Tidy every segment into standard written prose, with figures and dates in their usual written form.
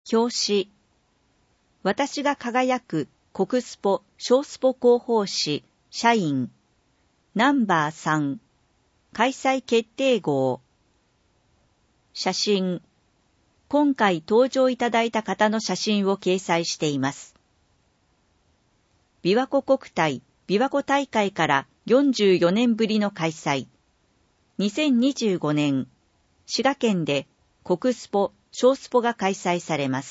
表紙。私が輝く国スポ小スポ広報誌社員ナンバー3開催決定号。写真。今回登場いただいた方の写真を掲載しています。琵琶湖国体琵琶湖大会から44年ぶりの開催。2025年、滋賀県で国スポ小スポが開催されます。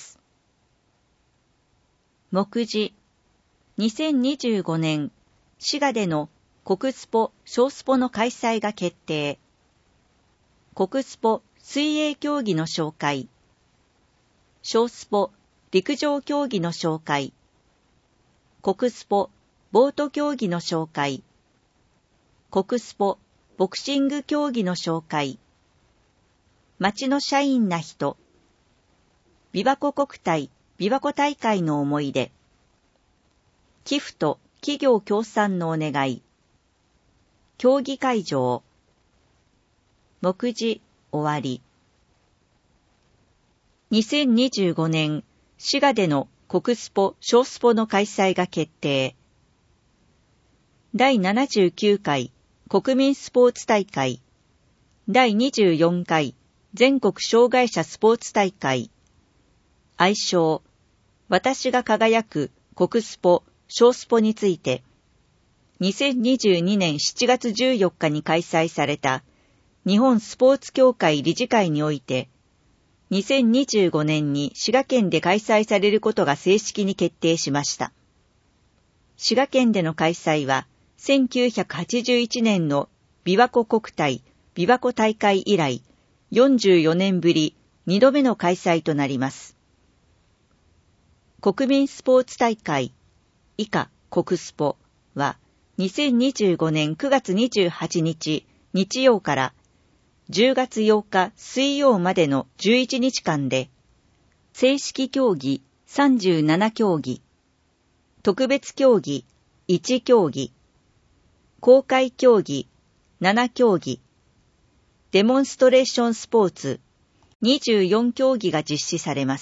目次。2025年、滋賀での国スポ小スポの開催が決定。国スポ水泳競技の紹介。小スポ陸上競技の紹介。国スポボート競技の紹介。国スポボクシング競技の紹介。町の社員な人。琵琶湖国体琵琶湖大会の思い出。寄付と企業協賛のお願い。競技会場。目次終わり。2025年滋賀での国スポ小スポの開催が決定。第79回国民スポーツ大会、第24回全国障害者スポーツ大会、愛称、私が輝く国スポ小スポについて、2022年7月14日に開催された日本スポーツ協会理事会において、2025年に滋賀県で開催されることが正式に決定しました。滋賀県での開催は、1981年の琵琶湖国体琵琶湖大会以来、44年ぶり2度目の開催となります。国民スポーツ大会、以下国スポは、2025年9月28日日曜から10月8日水曜までの11日間で、正式競技37競技、特別競技1競技、公開競技7競技、デモンストレーションスポーツ24競技が実施されます。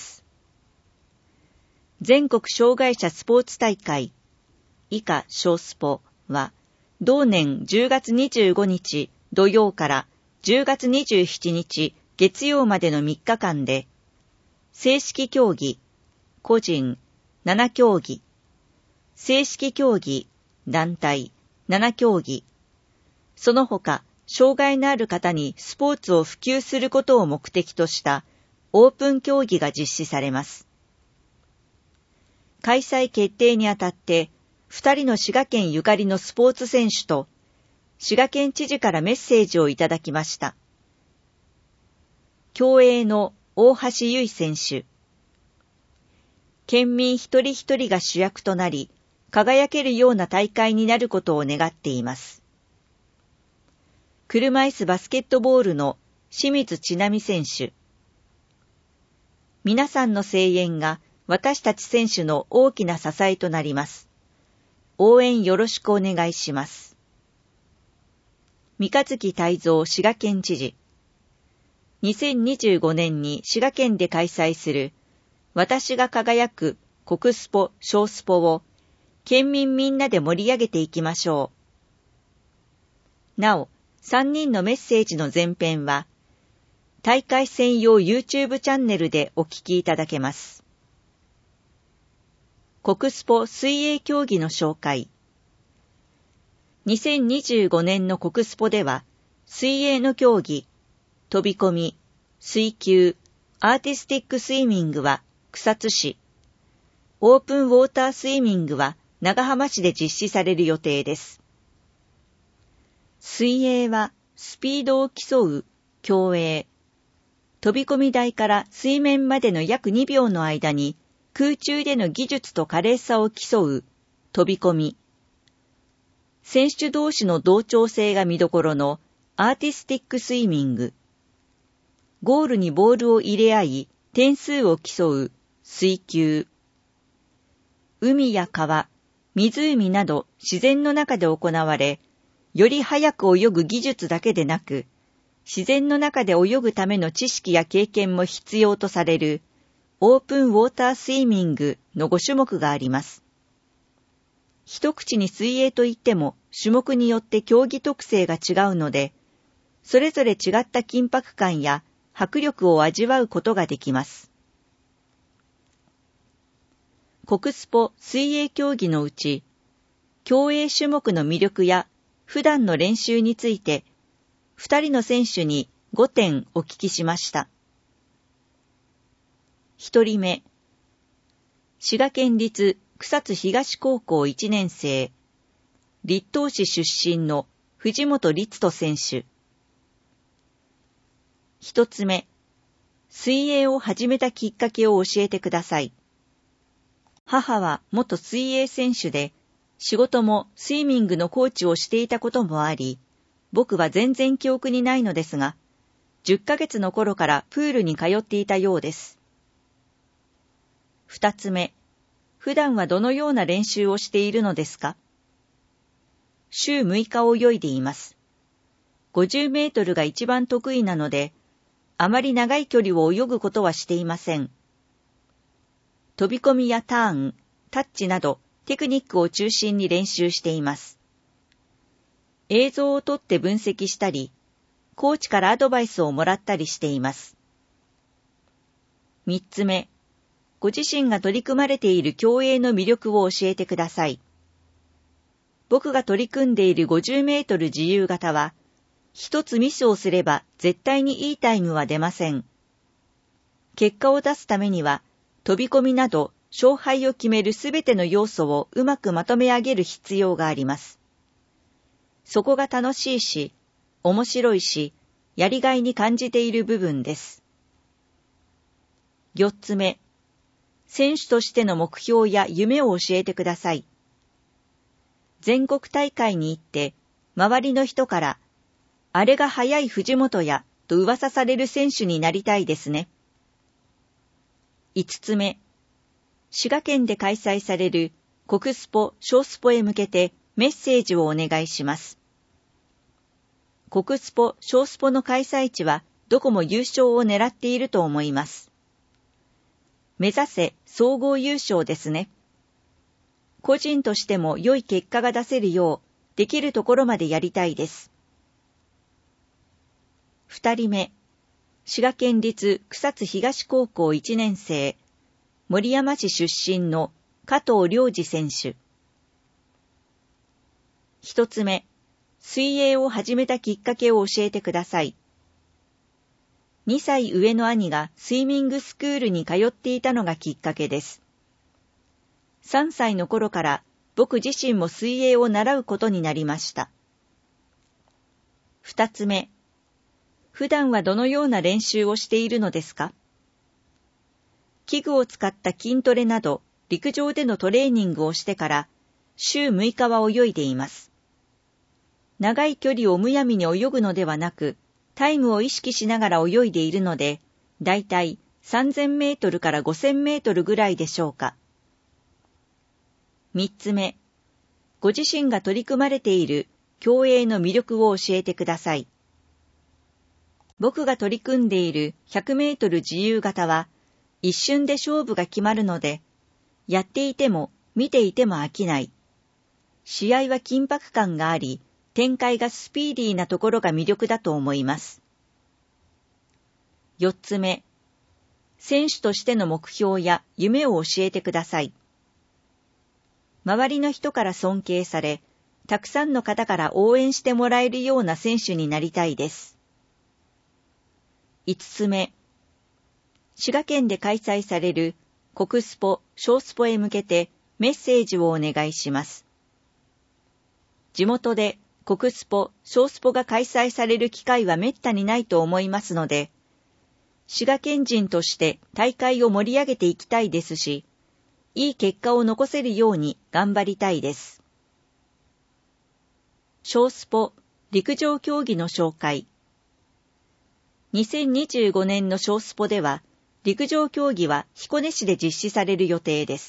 全国障害者スポーツ大会、以下小スポは、同年10月25日土曜から10月27日月曜までの3日間で、正式競技、個人7競技、正式競技、団体7競技、その他、障害のある方にスポーツを普及することを目的としたオープン競技が実施されます。開催決定にあたって、2人の滋賀県ゆかりのスポーツ選手と、滋賀県知事からメッセージをいただきました。競泳の大橋悠依選手。県民一人一人が主役となり、輝けるような大会になることを願っています。車椅子バスケットボールの清水千波選手。皆さんの声援が私たち選手の大きな支えとなります。応援よろしくお願いします。三日月泰造滋賀県知事。2025年に滋賀県で開催する私が輝く国スポ小スポを県民みんなで盛り上げていきましょう。なお、3人のメッセージの前編は大会専用 YouTube チャンネルでお聞きいただけます。国スポ水泳競技の紹介。2025年の国スポでは、水泳の競技、飛び込み、水球、アーティスティックスイミングは草津市、オープンウォータースイミングは長浜市で実施される予定です。水泳はスピードを競う競泳、飛び込み台から水面までの約2秒の間に空中での技術と華麗さを競う飛び込み、選手同士の同調性が見どころのアーティスティックスイミング、ゴールにボールを入れ合い点数を競う水球、海や川、湖など自然の中で行われ、より速く泳ぐ技術だけでなく、自然の中で泳ぐための知識や経験も必要とされるオープンウォータースイミングの5種目があります。一口に水泳といっても種目によって競技特性が違うので、それぞれ違った緊迫感や迫力を味わうことができます。国スポ水泳競技のうち、競泳種目の魅力や普段の練習について、2人の選手に5点お聞きしました。1人目、滋賀県立草津東高校1年生、栗東市出身の藤本律人選手。1つ目、水泳を始めたきっかけを教えてください。母は元水泳選手で、仕事もスイミングのコーチをしていたこともあり、僕は全然記憶にないのですが、10ヶ月の頃からプールに通っていたようです。2つ目、普段はどのような練習をしているのですか？週6日を泳いでいます。50メートルが一番得意なので、あまり長い距離を泳ぐことはしていません。飛び込みやターン、タッチなどテクニックを中心に練習しています。映像を撮って分析したり、コーチからアドバイスをもらったりしています。3つ目、ご自身が取り組まれている競泳の魅力を教えてください。僕が取り組んでいる50メートル自由形は、一つミスをすれば絶対にいいタイムは出ません。結果を出すためには、飛び込みなど勝敗を決めるすべての要素をうまくまとめ上げる必要があります。そこが楽しいし、面白いし、やりがいに感じている部分です。4つ目、選手としての目標や夢を教えてください。全国大会に行って、周りの人から、あれが速い藤本や、と噂される選手になりたいですね。5つ目、滋賀県で開催される国スポ・小スポへ向けてメッセージをお願いします。国スポ・小スポの開催地はどこも優勝を狙っていると思います。目指せ総合優勝ですね。個人としても良い結果が出せるようできるところまでやりたいです。2人目、滋賀県立草津東高校1年生、守山市出身の加藤良二選手。1つ目、水泳を始めたきっかけを教えてください。2歳上の兄がスイミングスクールに通っていたのがきっかけです。3歳の頃から僕自身も水泳を習うことになりました。2つ目、普段はどのような練習をしているのですか？器具を使った筋トレなど陸上でのトレーニングをしてから週6日は泳いでいます。長い距離をむやみに泳ぐのではなく、タイムを意識しながら泳いでいるので、だいたい3000メートルから5000メートルぐらいでしょうか。3つ目、ご自身が取り組まれている競泳の魅力を教えてください。僕が取り組んでいる100メートル自由形は一瞬で勝負が決まるので、やっていても見ていても飽きない。試合は緊迫感があり、展開がスピーディーなところが魅力だと思います。4つ目、選手としての目標や夢を教えてください。周りの人から尊敬され、たくさんの方から応援してもらえるような選手になりたいです。5つ目、滋賀県で開催される国スポ・小スポへ向けてメッセージをお願いします。地元で国スポ・小スポが開催される機会はめったにないと思いますので、滋賀県人として大会を盛り上げていきたいですし、いい結果を残せるように頑張りたいです。小スポ・陸上競技の紹介。2025年の小スポでは、陸上競技は彦根市で実施される予定です。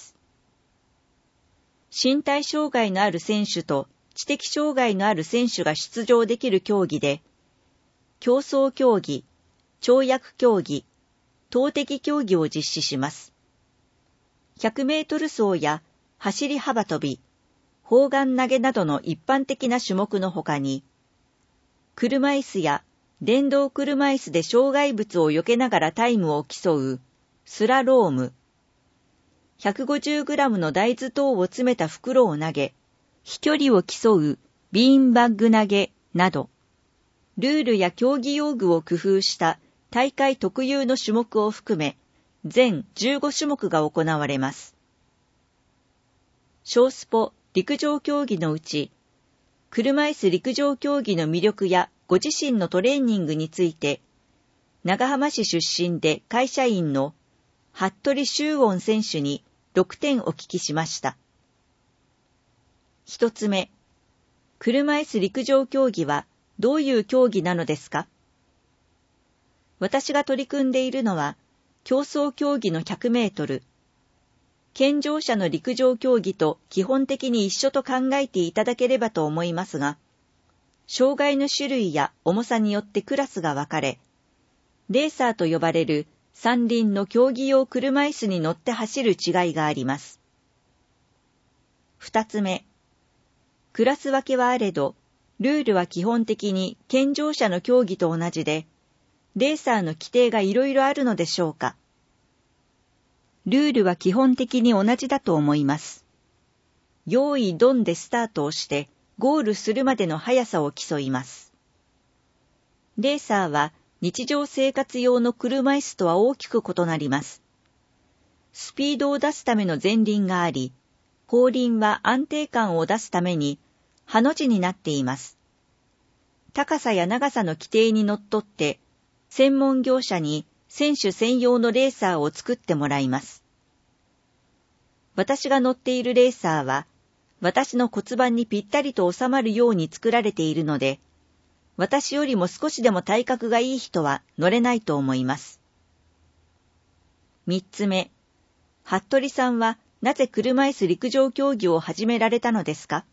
身体障害のある選手と知的障害のある選手が出場できる競技で、競争競技、跳躍競技、 投擲競技を実施します。100メートル走や走り幅跳び、砲丸投げなどの一般的な種目のほかに、車椅子や電動車椅子で障害物を避けながらタイムを競うスラローム、150グラムの大豆等を詰めた袋を投げ、飛距離を競うビーンバッグ投げなど、ルールや競技用具を工夫した大会特有の種目を含め、全15種目が行われます。小スポ陸上競技のうち、車椅子陸上競技の魅力やご自身のトレーニングについて、長浜市出身で会社員の服部修音選手に6点お聞きしました。一つ目、車椅子陸上競技はどういう競技なのですか？私が取り組んでいるのは、競争競技の100メートル。健常者の陸上競技と基本的に一緒と考えていただければと思いますが、障害の種類や重さによってクラスが分かれ、レーサーと呼ばれる三輪の競技用車椅子に乗って走る違いがあります。二つ目、クラス分けはあれど、ルールは基本的に健常者の競技と同じで、レーサーの規定がいろいろあるのでしょうか。ルールは基本的に同じだと思います。用意ドンでスタートをして、ゴールするまでの速さを競います。レーサーは日常生活用の車椅子とは大きく異なります。スピードを出すための前輪があり、後輪は安定感を出すために、ハの字になっています。高さや長さの規定にのっとって、専門業者に選手専用のレーサーを作ってもらいます。私が乗っているレーサーは、私の骨盤にぴったりと収まるように作られているので、私よりも少しでも体格がいい人は乗れないと思います。三つ目、服部さんはなぜ車椅子陸上競技を始められたのですか？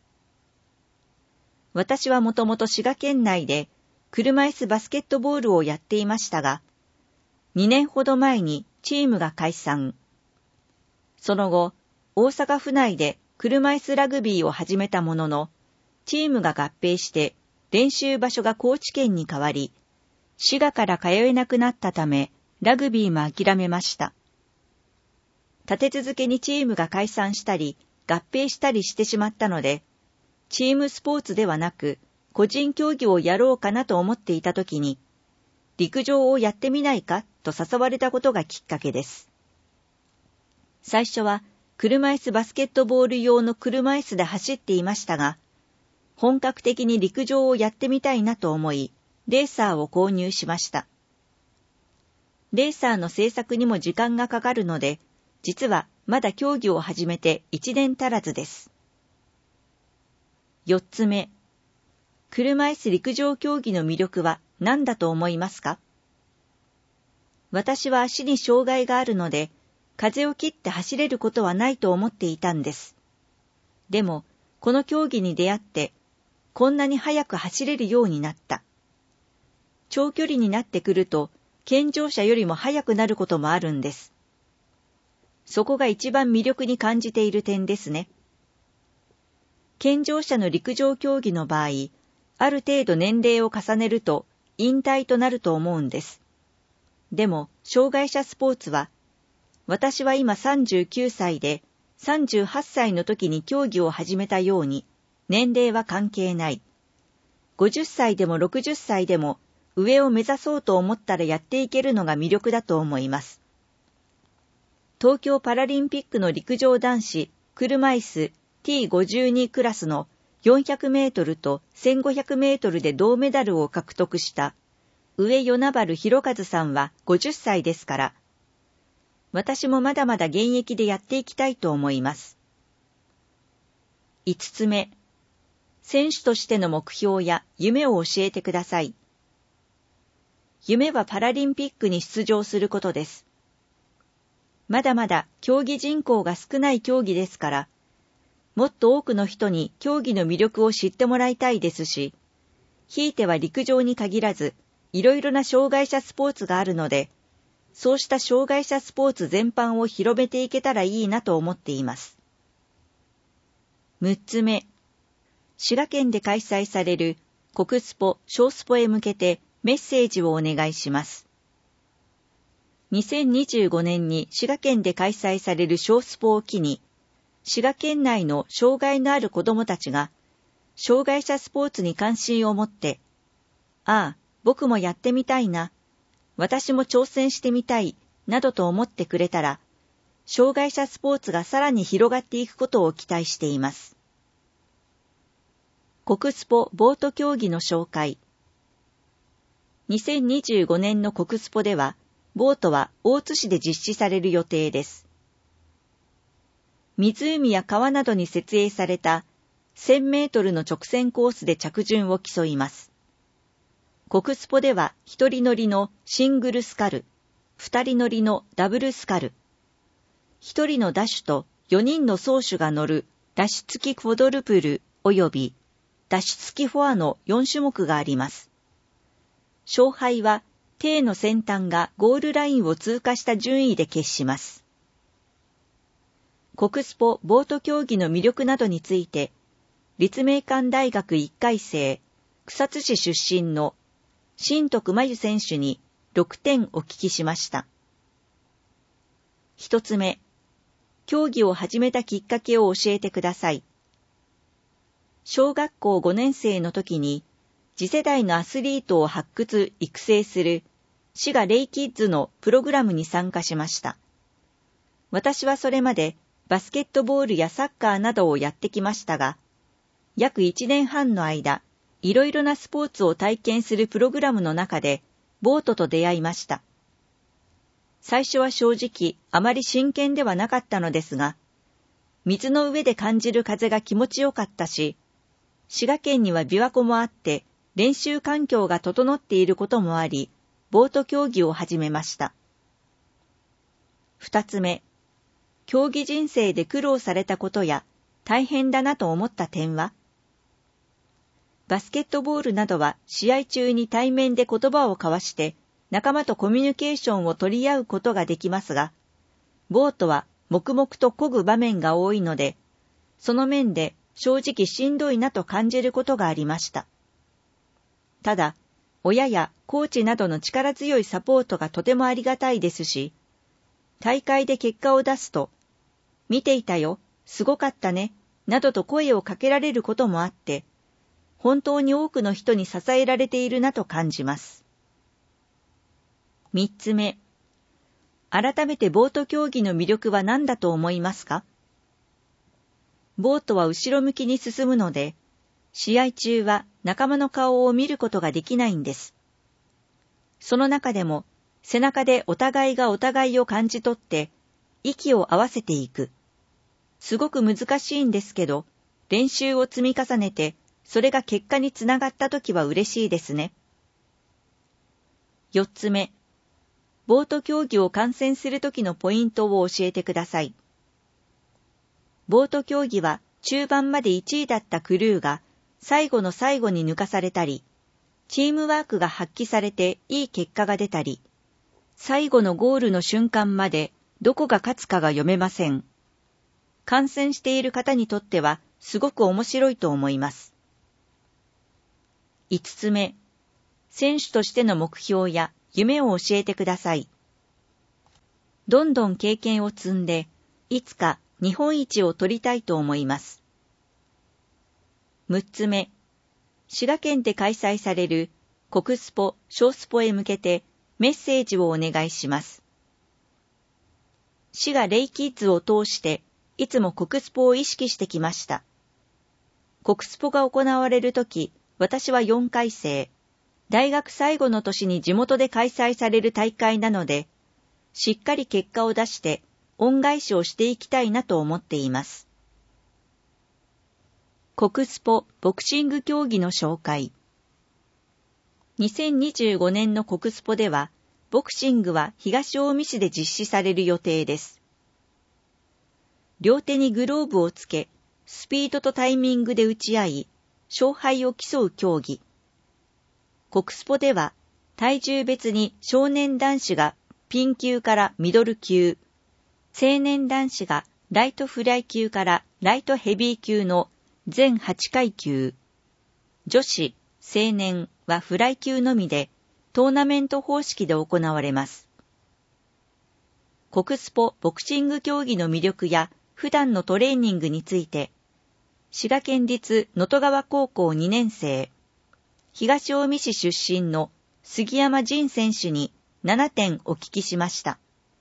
私はもともと滋賀県内で車椅子バスケットボールをやっていましたが、2年ほど前にチームが解散。その後、大阪府内で車椅子ラグビーを始めたものの、チームが合併して練習場所が高知県に変わり、滋賀から通えなくなったため、ラグビーも諦めました。立て続けにチームが解散したり、合併したりしてしまったので、チームスポーツではなく、個人競技をやろうかなと思っていたときに、陸上をやってみないかと誘われたことがきっかけです。最初は、車椅子バスケットボール用の車椅子で走っていましたが、本格的に陸上をやってみたいなと思い、レーサーを購入しました。レーサーの製作にも時間がかかるので、実はまだ競技を始めて1年足らずです。4つ目、車椅子陸上競技の魅力は何だと思いますか？私は足に障害があるので、風を切って走れることはないと思っていたんです。でも、この競技に出会って、こんなに速く走れるようになった。長距離になってくると、健常者よりも速くなることもあるんです。そこが一番魅力に感じている点ですね。健常者の陸上競技の場合、ある程度年齢を重ねると引退となると思うんです。でも、障害者スポーツは、私は今39歳で、38歳の時に競技を始めたように、年齢は関係ない。50歳でも60歳でも、上を目指そうと思ったらやっていけるのが魅力だと思います。東京パラリンピックの陸上男子車椅子 T52 クラスの400メートルと1500メートルで銅メダルを獲得した上与那原弘和さんは50歳ですから、私もまだまだ現役でやっていきたいと思います。5つ目、選手としての目標や夢を教えてください。夢はパラリンピックに出場することです。まだまだ競技人口が少ない競技ですから、もっと多くの人に競技の魅力を知ってもらいたいですし、ひいては陸上に限らず、いろいろな障害者スポーツがあるので、 そうした障害者スポーツ全般を広めていけたらいいなと思っています。6つ目、滋賀県で開催される国スポ・小スポへ向けてメッセージをお願いします。2025年に滋賀県で開催される小スポを機に、滋賀県内の障害のある子どもたちが、障害者スポーツに関心を持って、ああ、僕もやってみたいな、私も挑戦してみたい、などと思ってくれたら、障害者スポーツがさらに広がっていくことを期待しています。国スポボート競技の紹介。2025年の国スポでは、ボートは大津市で実施される予定です。湖や川などに設営された1000メートルの直線コースで着順を競います。国スポでは1人乗りのシングルスカル、2人乗りのダブルスカル、1人のダッシュと4人の走手が乗るダッシュ付きクォドルプル及びダッシュ付きフォアの4種目があります。勝敗は艇の先端がゴールラインを通過した順位で決します。国スポボート競技の魅力などについて、立命館大学1回生、草津市出身の新徳真由選手に6点お聞きしました。一つ目、競技を始めたきっかけを教えてください。小学校5年生の時に、次世代のアスリートを発掘・育成する滋賀レイキッズのプログラムに参加しました。私はそれまでバスケットボールやサッカーなどをやってきましたが、約1年半の間、いろいろなスポーツを体験するプログラムの中で、ボートと出会いました。最初は正直、あまり真剣ではなかったのですが、水の上で感じる風が気持ちよかったし、滋賀県には琵琶湖もあって、練習環境が整っていることもあり、ボート競技を始めました。二つ目、競技人生で苦労されたことや大変だなと思った点は？バスケットボールなどは試合中に対面で言葉を交わして仲間とコミュニケーションを取り合うことができますが、ボートは黙々と漕ぐ場面が多いので、その面で正直しんどいなと感じることがありました。ただ、親やコーチなどの力強いサポートがとてもありがたいですし、大会で結果を出すと、見ていたよ、すごかったね、などと声をかけられることもあって、本当に多くの人に支えられているなと感じます。三つ目、改めてボート競技の魅力は何だと思いますか？ボートは後ろ向きに進むので、試合中は仲間の顔を見ることができないんです。その中でも、背中でお互いがお互いを感じ取って、息を合わせていく。すごく難しいんですけど、練習を積み重ねて、それが結果につながったときは嬉しいですね。四つ目、ボート競技を観戦するときのポイントを教えてください。ボート競技は中盤まで1位だったクルーが最後の最後に抜かされたり、チームワークが発揮されていい結果が出たり、最後のゴールの瞬間までどこが勝つかが読めません。観戦している方にとってはすごく面白いと思います。五つ目、選手としての目標や夢を教えてください。どんどん経験を積んで、いつか日本一を取りたいと思います。6つ目、滋賀県で開催される国スポ・小スポへ向けてメッセージをお願いします。滋賀レイキッズを通していつも国スポを意識してきました。国スポが行われるとき、私は4回生、大学最後の年に地元で開催される大会なので、しっかり結果を出して恩返しをしていきたいなと思っています。国スポボクシング競技の紹介。2025年の国スポでは、ボクシングは東近江市で実施される予定です。両手にグローブをつけ、スピードとタイミングで打ち合い、勝敗を競う競技。国スポでは、体重別に少年男子がピン級からミドル級、成年男子がライトフライ級からライトヘビー級の全8階級、女子、成年はフライ級のみでトーナメント方式で行われます。国スポボクシング競技の魅力や普段のトレーニングについて、滋賀県立能登川高校2年生、東近江市出身の杉山仁選手に7点お聞きしました。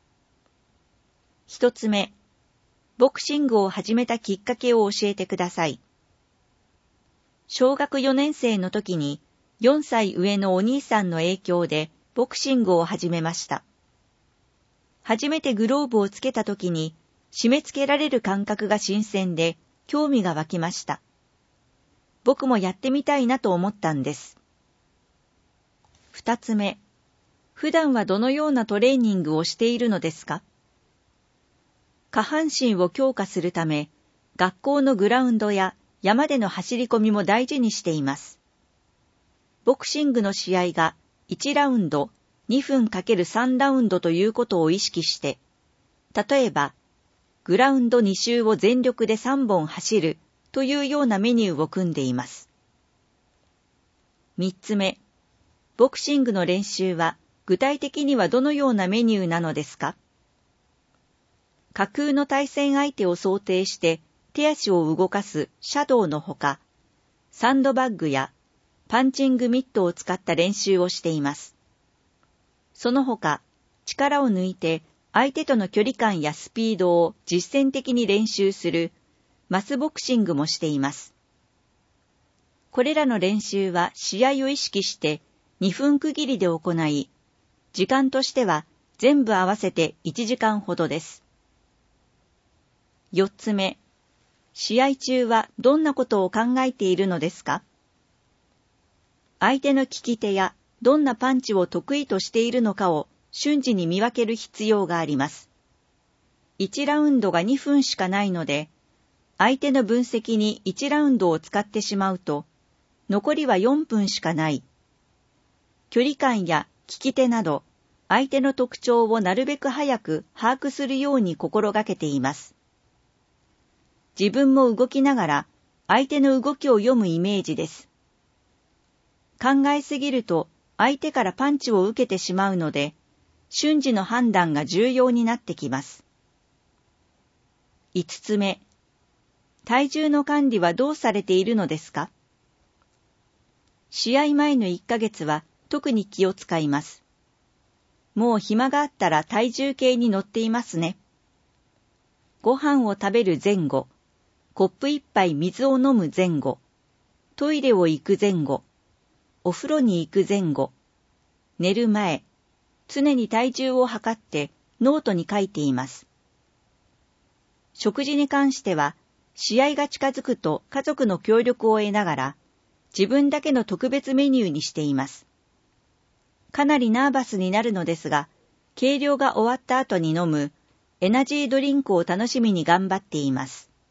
一つ目、ボクシングを始めたきっかけを教えてください。小学4年生の時に4歳上のお兄さんの影響でボクシングを始めました。初めてグローブをつけた時に締め付けられる感覚が新鮮で興味が湧きました。僕もやってみたいなと思ったんです。二つ目、普段はどのようなトレーニングをしているのですか？下半身を強化するため、学校のグラウンドや山での走り込みも大事にしています。ボクシングの試合が1ラウンド2分 ×3 ラウンドということを意識して、例えば、グラウンド2周を全力で3本走るというようなメニューを組んでいます。3つ目、ボクシングの練習は具体的にはどのようなメニューなのですか？架空の対戦相手を想定して手足を動かすシャドウのほか、サンドバッグやパンチングミットを使った練習をしています。その他、力を抜いて相手との距離感やスピードを実践的に練習するマスボクシングもしています。これらの練習は試合を意識して2分区切りで行い、時間としては全部合わせて1時間ほどです。4つ目、試合中はどんなことを考えているのですか？相手の利き手やどんなパンチを得意としているのかを瞬時に見分ける必要があります。1ラウンドが2分しかないので、相手の分析に1ラウンドを使ってしまうと、残りは4分しかない。距離感や利き手など、相手の特徴をなるべく早く把握するように心がけています。自分も動きながら相手の動きを読むイメージです。考えすぎると相手からパンチを受けてしまうので、瞬時の判断が重要になってきます。5つ目、体重の管理はどうされているのですか？試合前の1ヶ月は特に気を使います。もう暇があったら体重計に乗っていますね。ご飯を食べる前後、コップ1杯水を飲む前後、トイレを行く前後、お風呂に行く前後、寝る前、常に体重を測ってノートに書いています。食事に関しては、試合が近づくと家族の協力を得ながら、自分だけの特別メニューにしています。かなりナーバスになるのですが、計量が終わった後に飲むエナジードリンクを楽しみに頑張っています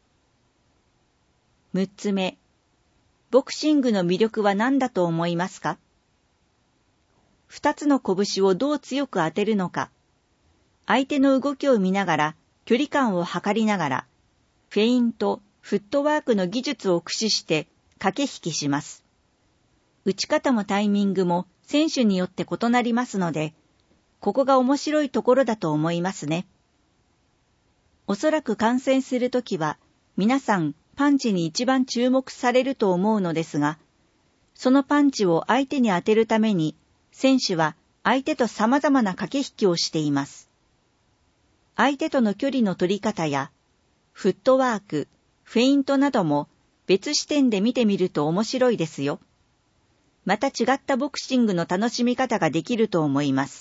。6つ目、ボクシングの魅力は何だと思いますか？2つの拳をどう強く当てるのか、相手の動きを見ながら距離感を測りながら、フェイント、フットワークの技術を駆使して駆け引きします。打ち方もタイミングも選手によって異なりますので、ここが面白いところだと思いますね。おそらく観戦するときは、皆さんパンチに一番注目されると思うのですが、そのパンチを相手に当てるために、選手は相手と様々な駆け引きをしています。相手との距離の取り方や、フットワーク、フェイントなども別視点で見てみると面白いですよ。また違ったボクシングの楽しみ方ができると思います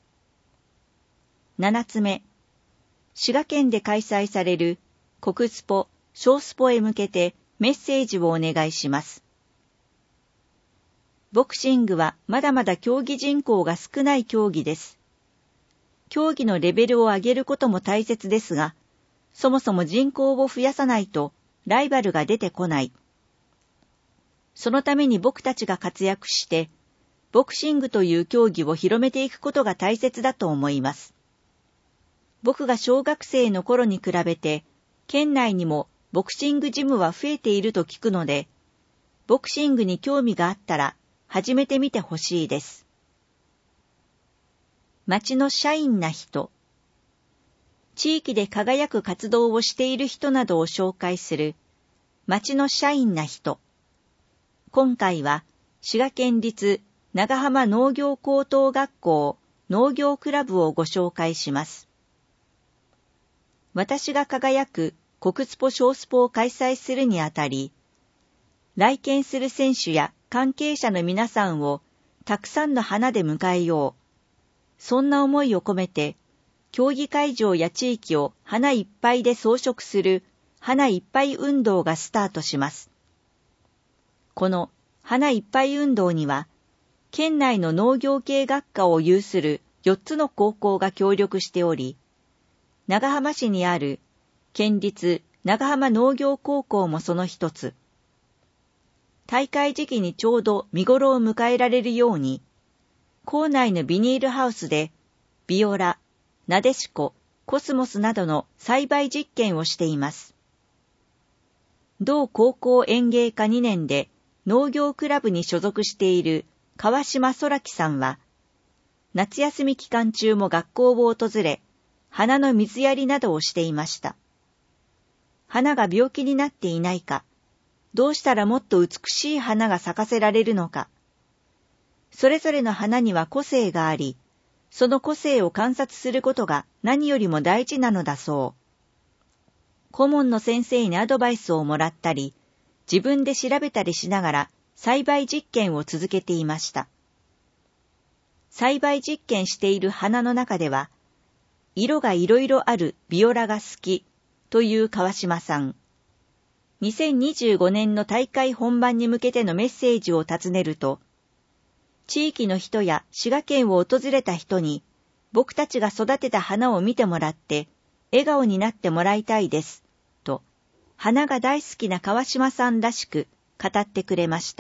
。7つ目、滋賀県で開催される国スポ、小スポへ向けてメッセージをお願いします。ボクシングはまだまだ競技人口が少ない競技です。競技のレベルを上げることも大切ですが、そもそも人口を増やさないとライバルが出てこない。そのために僕たちが活躍して、 ボクシングという競技を広めていくことが大切だと思います。僕が小学生の頃に比べて、県内にもボクシングジムは増えていると聞くので、ボクシングに興味があったら始めてみてほしいです。町の社員な人。地域で輝く活動をしている人などを紹介する町の社員な人。今回は滋賀県立長浜農業高等学校農業クラブをご紹介します。私が輝く国スポ小スポを開催するにあたり、来県する選手や関係者の皆さんをたくさんの花で迎えよう。そんな思いを込めて、競技会場や地域を花いっぱいで装飾する花いっぱい運動がスタートします。この花いっぱい運動には、県内の農業系学科を有する4つの高校が協力しており、長浜市にある県立長浜農業高校もその一つ。大会時期にちょうど見頃を迎えられるように、校内のビニールハウスでビオラ、なでしこ、コスモスなどの栽培実験をしています。同高校園芸科2年で農業クラブに所属している川島空樹さんは、夏休み期間中も学校を訪れ、花の水やりなどをしていました。花が病気になっていないか、どうしたらもっと美しい花が咲かせられるのか。それぞれの花には個性があり、その個性を観察することが何よりも大事なのだそう。顧問の先生にアドバイスをもらったり、自分で調べたりしながら栽培実験を続けていました。栽培実験している花の中では、色がいろいろあるビオラが好きという川島さん。2025年の大会本番に向けてのメッセージを尋ねると、地域の人や滋賀県を訪れた人に、僕たちが育てた花を見てもらって、笑顔になってもらいたいです、と、花が大好きな川島さんらしく語ってくれました。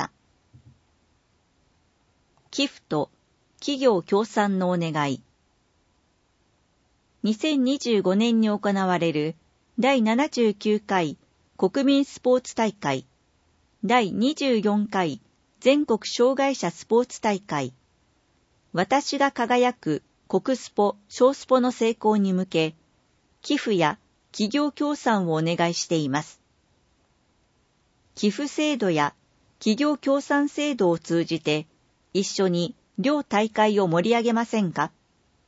寄付と企業協賛のお願い。2025年に行われる第79回国民スポーツ大会、第24回全国障害者スポーツ大会、私が輝く国スポ小スポの成功に向け、寄付や企業協賛をお願いしています。寄付制度や企業協賛制度を通じて、一緒に両大会を盛り上げませんか？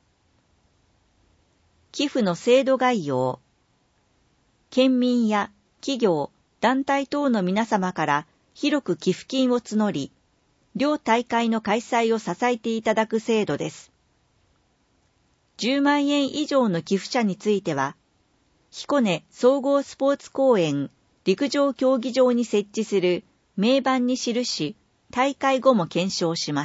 寄付の制度概要。県民や企業、団体等の皆様から広く寄付金を募り、両大会の開催を支えていただく制度です。10万円以上の寄付者については、彦根総合スポーツ公園陸上競技場に設置する銘板に記し、大会後も検証します。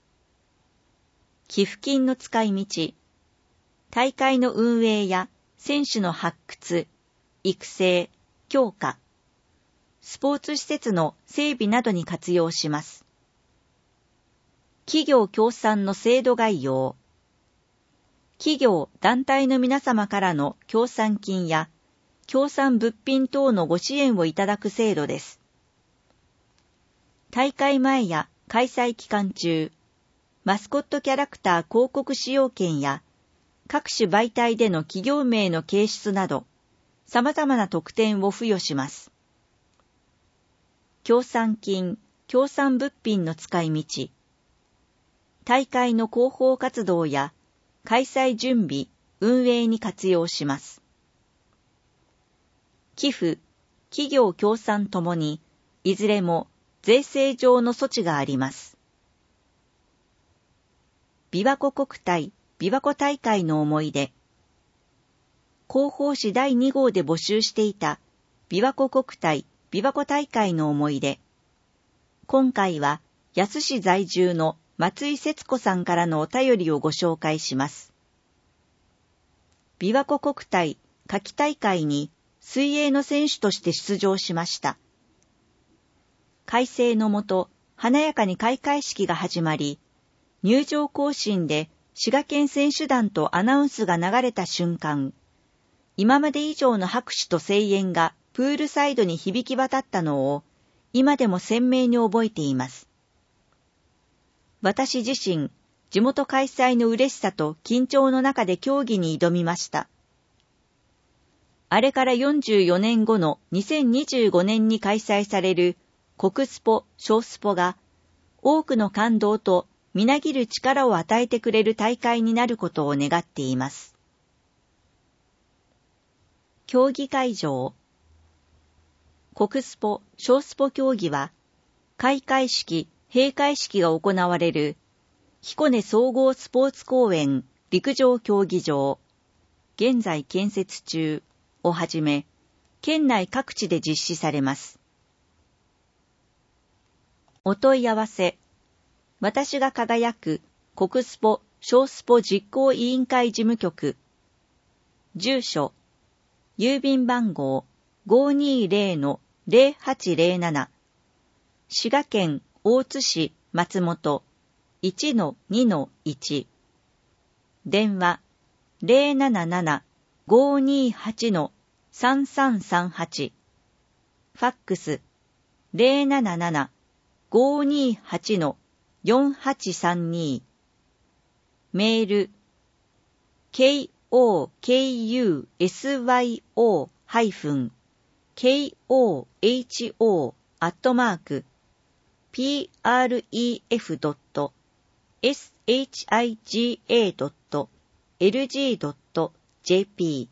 寄付金の使い道。大会の運営や選手の発掘、育成、強化、スポーツ施設の整備などに活用します。企業協賛の制度概要。企業・団体の皆様からの協賛金や協賛物品等のご支援をいただく制度です。大会前や開催期間中、マスコットキャラクター広告使用権や各種媒体での企業名の掲出など、様々な特典を付与します。協賛金、協賛物品の使い道。大会の広報活動や開催準備、運営に活用します。寄付、企業協賛ともに、いずれも税制上の措置があります。琵琶湖国体、琵琶湖大会の思い出。広報誌第2号で募集していた琵琶湖国体、琵琶湖大会の思い出。今回は安市在住の松井節子さんからのお便りをご紹介します。琵琶湖国体夏季大会に水泳の選手として出場しました。改正のもと、 華やかに開会式が始まり、入場行進で滋賀県選手団とアナウンスが流れた瞬間、今まで以上の拍手と声援がプールサイドに響き渡ったのを今でも鮮明に覚えています。私自身、地元開催の嬉しさと緊張の中で競技に挑みました。あれから44年後の2025年に開催される国スポ・小スポが多くの感動とみなぎる力を与えてくれる大会になることを願っています。競技会場。国スポ・小スポ競技は、開会式・閉会式が行われる彦根総合スポーツ公園陸上競技場、現在建設中をはじめ、県内各地で実施されます。お問い合わせ。私が輝く国スポ・小スポ実行委員会事務局。住所。郵便番号 520-0807 滋賀県大津市松本 1-2-1 電話 077-528-3338 ファックス 077-528-4832 メール koho-pref.pref.shiga.lg.jp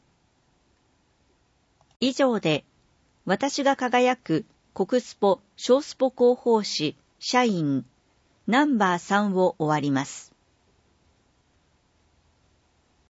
以上で、私が輝く国スポ・小スポ広報誌社員ナンバー3を終わります。